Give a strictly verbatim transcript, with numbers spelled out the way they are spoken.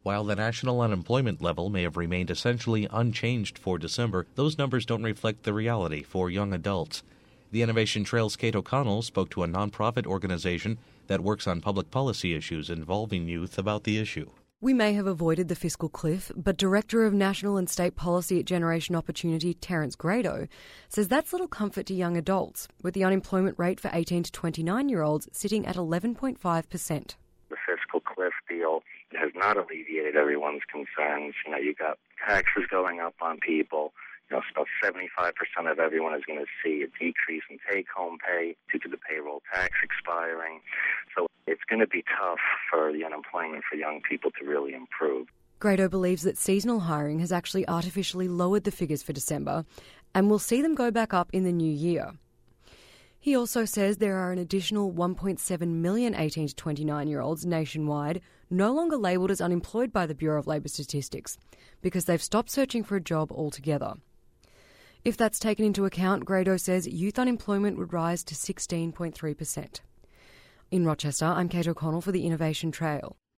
While the national unemployment level may have remained essentially unchanged for December, those numbers don't reflect the reality for young adults. The Innovation Trail's Kate O'Connell spoke to a nonprofit organization that works on public policy issues involving youth about the issue. We may have avoided the fiscal cliff, but Director of National and State Policy at Generation Opportunity, Terence Grado, says that's little comfort to young adults, with the unemployment rate for eighteen to twenty-nine-year-olds sitting at eleven point five percent. The fiscal cliff deal has not alleviated everyone's concerns. You know, you got taxes going up on people. You know, about seventy-five percent of everyone is going to see a decrease in take-home pay due to the payroll tax expiring. So it's going to be tough for the unemployment for young people to really improve. Grado believes that seasonal hiring has actually artificially lowered the figures for December and will see them go back up in the new year. He also says there are an additional one point seven million eighteen to twenty-nine-year-olds nationwide no longer labelled as unemployed by the Bureau of Labour Statistics because they've stopped searching for a job altogether. If that's taken into account, Grado says youth unemployment would rise to sixteen point three percent. In Rochester, I'm Kate O'Connell for the Innovation Trail.